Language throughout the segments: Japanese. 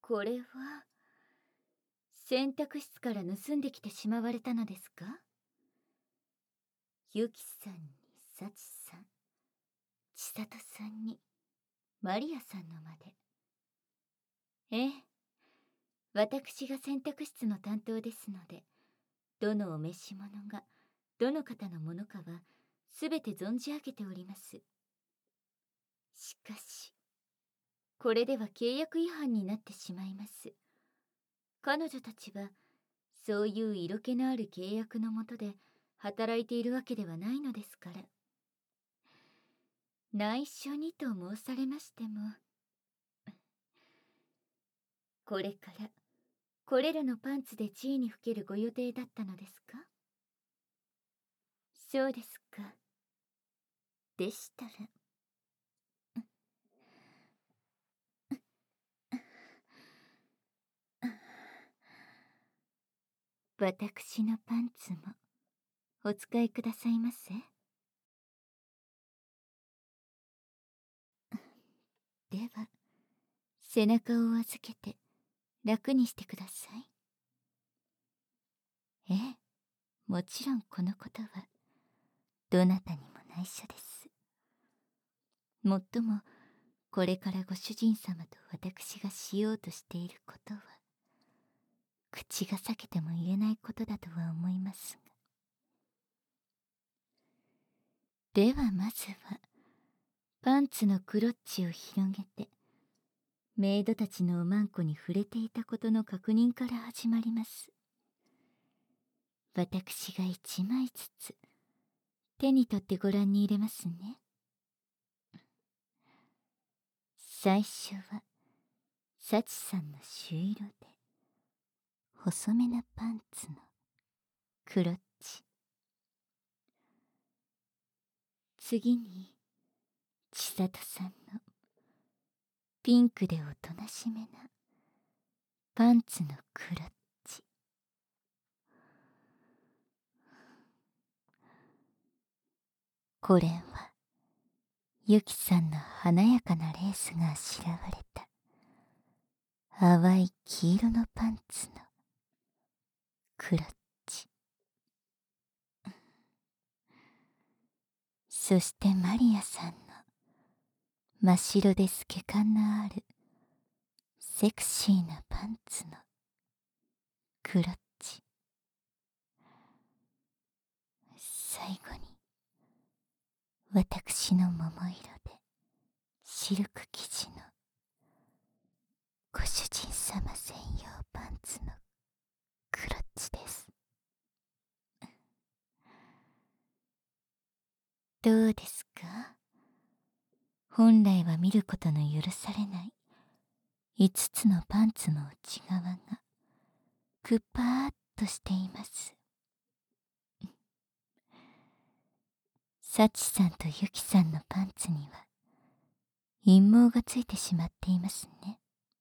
これは洗濯室から盗んできてしまわれたのですか？ユキさんにサチさん、千里さんにマリアさんのまで。ええ、私が洗濯室の担当ですので、どのお召し物がどの方のものかはすべて存じ上げております。しかしこれでは契約違反になってしまいます。彼女たちはそういう色気のある契約のもとで働いているわけではないのですから。内緒にと申されましても、これからこれらのパンツで地位にふけるご予定だったのですか？そうですか。でしたら私のパンツもお使いくださいませ。では背中を預けて楽にしてください。ええ、もちろんこのことはどなたにも内緒です。もっともこれからご主人様と私がしようとしていることは口が裂けても言えないことだとは思いますが。ではまずはパンツのクロッチを広げてメイドたちのおまんこに触れていたことの確認から始まります。私が一枚ずつ手に取ってご覧に入れますね。最初はサチさんの朱色で細めなパンツのクロッチ。次に千里さんのピンクでおとなしめなパンツのクロッチ。これはユキさんの華やかなレースがあしらわれた淡い黄色のパンツのクロッチ。そしてマリアさんの真っ白で透け感のあるセクシーなパンツのクロッチ。最後に私の桃色でシルク生地のご主人様専用パンツのクロッチです。どうですか？本来は見ることの許されない5つのパンツの内側がくっぱーっとしています。サチさんとユキさんのパンツには陰毛がついてしまっていますね。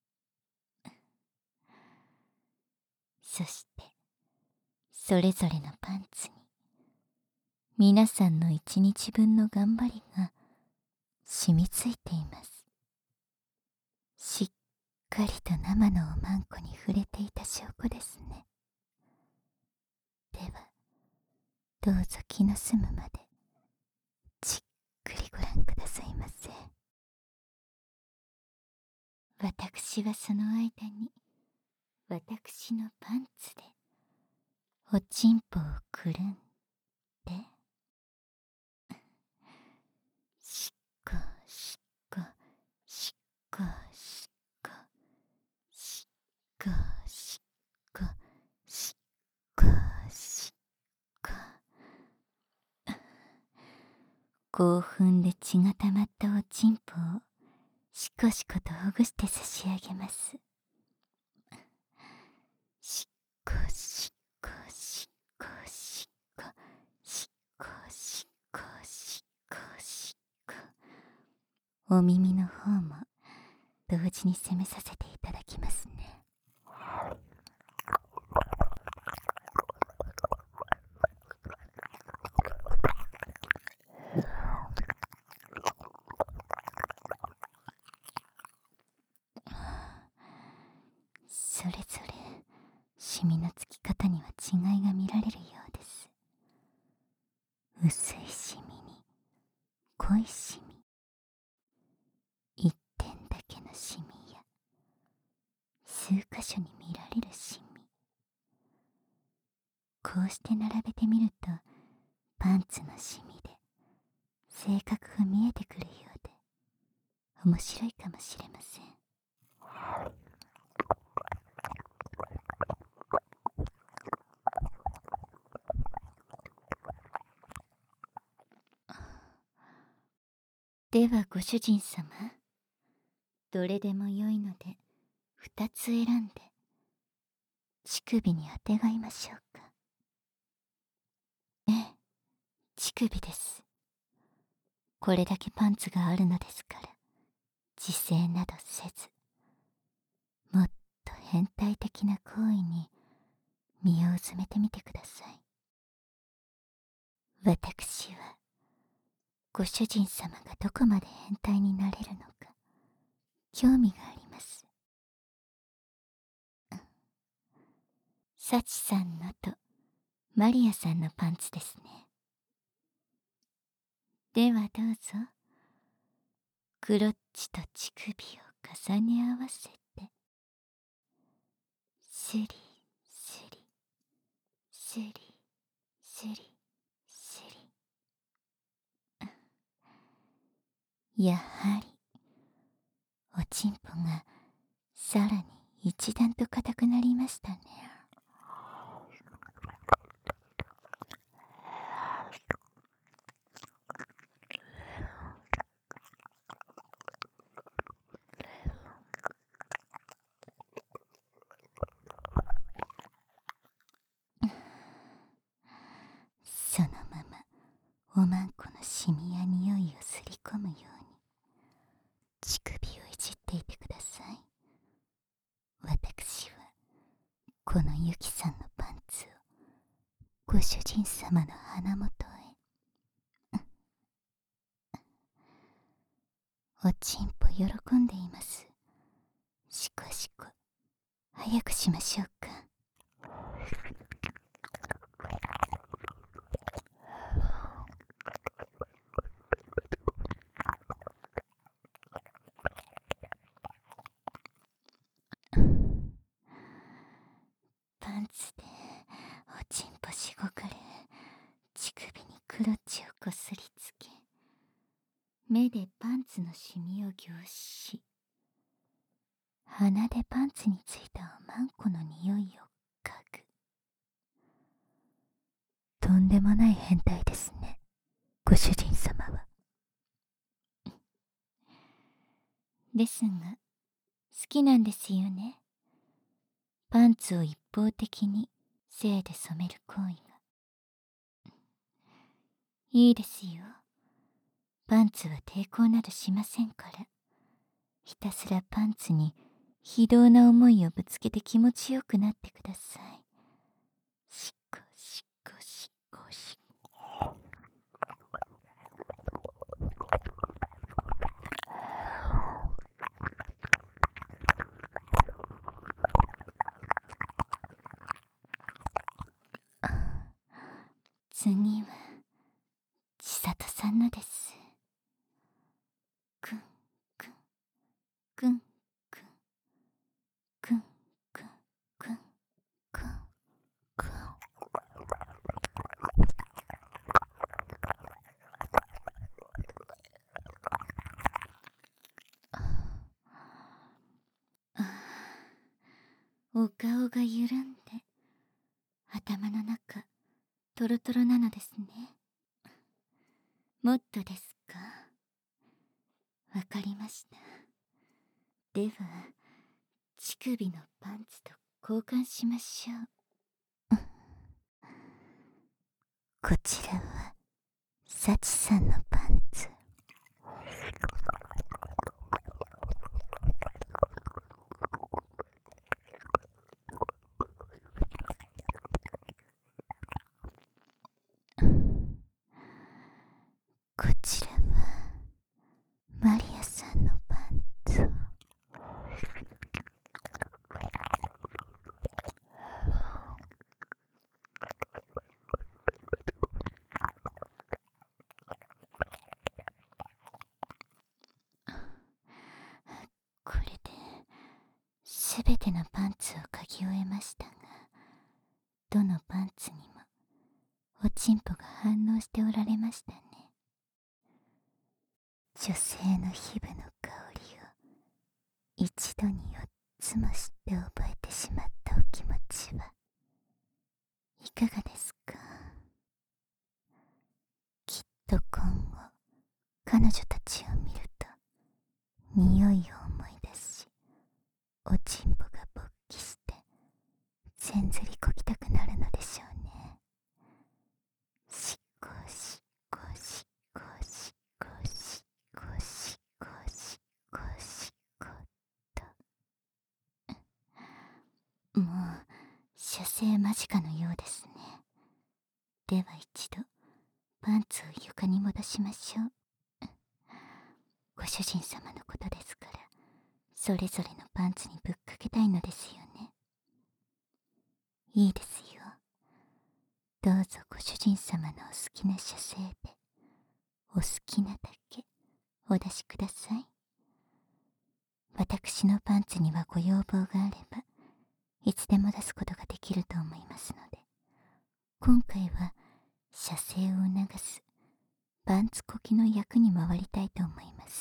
そしてそれぞれのパンツに皆さんの1日分の頑張りが染みついています。しっかりと生のおまんこに触れていた証拠ですね。ではどうぞ気の済むまでじっくりご覧くださいませ。私はその間に私のパンツでおちんぽをくるんでしっこしっこしっこしっこしっこしっこしっこしっこ。興奮で血がたまったおちんぽをしこしことほぐして差し上げます。しっこしっこしっこしっこしっこしっこしっこしっこ。お耳の方も同時に攻めさせていただきますね。 シミのつき方には違いが見られるようです。薄いシミに濃いシミ、一点だけのシミや数箇所に見られるシミ、こうして並べてみるとパンツのシミで性格が見えてくるようで面白いかもしれません。ではご主人様、どれでもよいので2つ選んで乳首にあてがいましょうか。ええ、乳首です。これだけパンツがあるのですから自制などせず、もっと変態的な行為に身をうずめてみてください。私はご主人様がどこまで変態になれるのか興味があります。サチさんのとマリアさんのパンツですね。ではどうぞ。クロッチと乳首を重ね合わせてスリスリスリスリスリ。やはりおちんぽがさらに一段と硬くなりましたね。そのままおまんこのシミや匂いをすり込むように乳首をいじっていてください。私はこのユキさんのパンツをご主人様の鼻元へ。おちんぽ喜んでいます。しこしこ早くしましょうか。パンツでおちんぽしごかれ、乳首にクロッチをこすりつけ、目でパンツのシミを凝視し、鼻でパンツについたおまんこの匂いを嗅ぐ。とんでもない変態ですね、ご主人様は。ですが好きなんですよね、パンツを一方的に性で染める行為が。いいですよ、パンツは抵抗などしませんから。ひたすらパンツに非道な思いをぶつけて気持ちよくなってください。しこしこしこしこ。次は千里さんのです。くんくんくんくんくんくんくんくんくん。お顔が緩んで頭の中トロトロなのですね。もっとですか。わかりました。では乳首のパンツと交換しましょう。こちらはサチさんのパンツ。こちらはマリアさんのパンツ。 すべてのパンツを嗅ぎ終えましたが、どのパンツにもおちんぽが反応しておられましたね。女性の皮膚の香りを一度に4つも知って覚えてしまったお気持ちはいかがですか？きっと今後彼女たちを見ると匂いを思い出し、おちんぽが勃起して全ずりこきたくなるのでしょうね。しっこしっこしっこしっこしっこしっこしっこしっこと。もう射精間近のようですね。では一度パンツを床に戻しましょう。ご主人様のことですから、それぞれのパンツにぶっかけたいのですよね。いいですよ。どうぞご主人様のお好きな射精で、お好きなだけお出しください。私のパンツにはご要望があれば、いつでも出すことができると思いますので、今回は射精を促すパンツこきの役に回りたいと思います。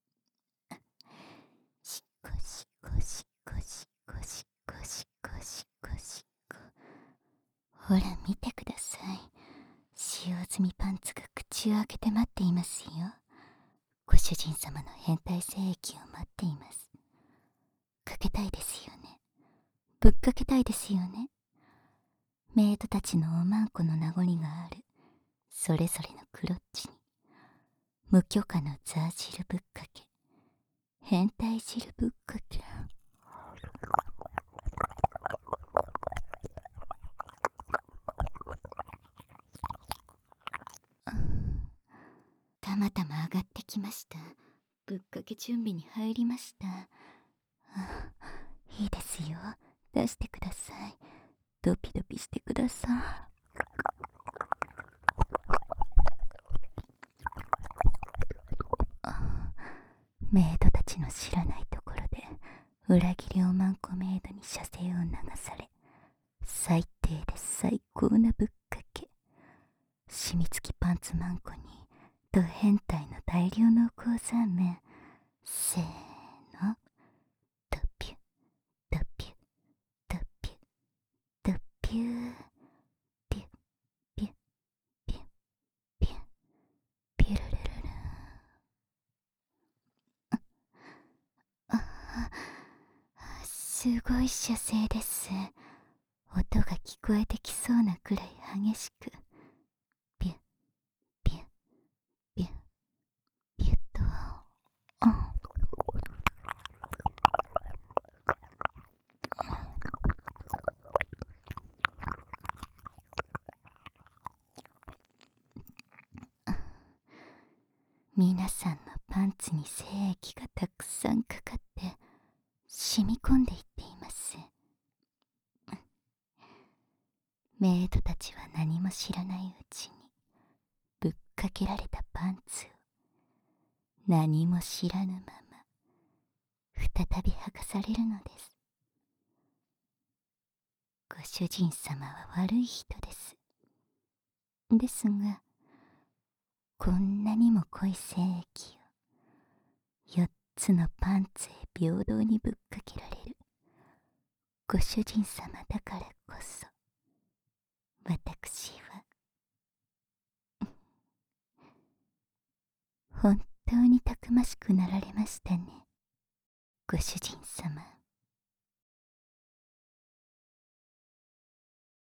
しっこしっこしっこしっこしっこしっこしっこしっこ。ほら見てください。使用済みパンツが口を開けて待っていますよ。ご主人様の変態精液を待っています。かけたいですよね。ぶっかけたいですよね。メイドたちのおまんこの名残があるそれぞれのクロッチに無許可のザー汁ぶっかけ、変態汁ぶっかけ。たまたま上がってきました。ぶっかけ準備に入りました。いいですよ。出してください。ドピドピしてください。メイドたちの知らないところで裏切りおまんこメイドに射精を流され、最低で最高なぶっかけ、染み付きパンツマンコにド変態の大量の鉱山麺。せーの、ドピュドピュドピュドピュピュピュピュピュピュルルルル。すごい射精です。音が聞こえてきそうなくらい激しく、ピュピュピュピュッと。皆さんのパンツに精液がたくさんかかって染み込んでいっています。メイドたちは何も知らないうちにぶっかけられたパンツを何も知らぬまま再び剥がされるのです。ご主人様は悪い人です。ですが、こんなにも濃い精液を4つのパンツへ平等にぶっかけられるご主人様だからこそ、私は本当にたくましくなられましたね、ご主人様。